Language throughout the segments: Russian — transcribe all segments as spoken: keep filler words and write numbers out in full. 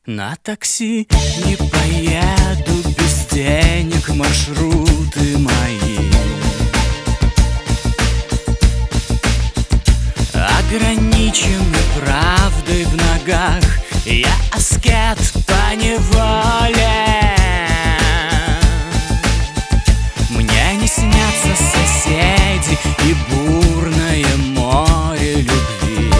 На такси не поеду без денег, маршруты мои ограничены правдой в ногах. Я аскет по неволе. Мне не снятся соседи и бурное море любви.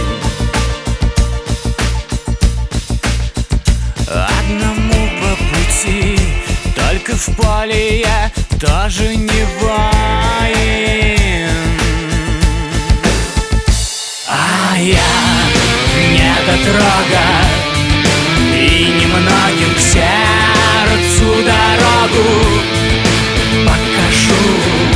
Одному по пути, только в поле я тоже не воин. А я недотрога, и немногим к сердцу дорогу покажу.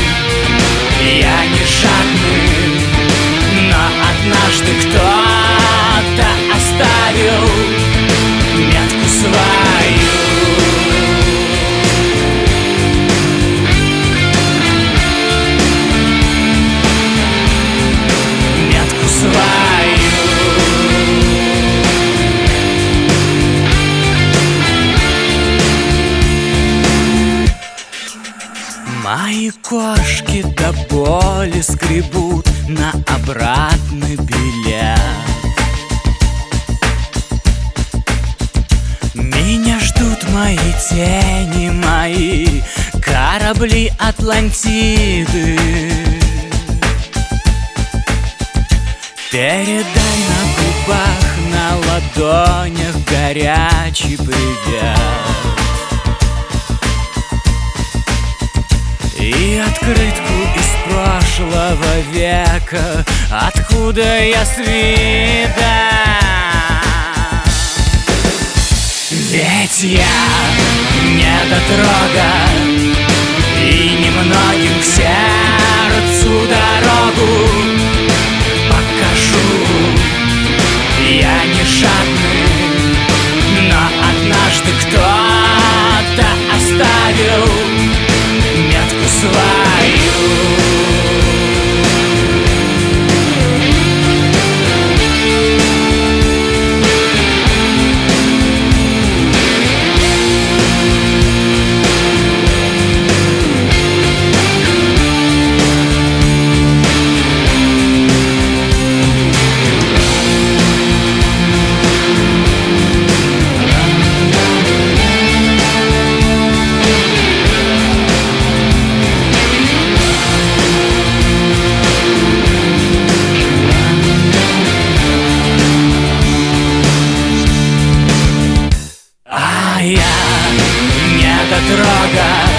Я не жадный, но однажды кто-то оставил метку свою. Метку свою. Мои кошки до боли скребут на обратный билет. Меня ждут мои тени, мои корабли Атлантиды. Передай на губах, на ладонях горячий привет. И открытку из прошлого века, откуда я с вида. Ведь я недотрога, и немногим к сердцу дорогу покажу. Я не жадный, но однажды кто-то оставил метку свою. Я недотрога,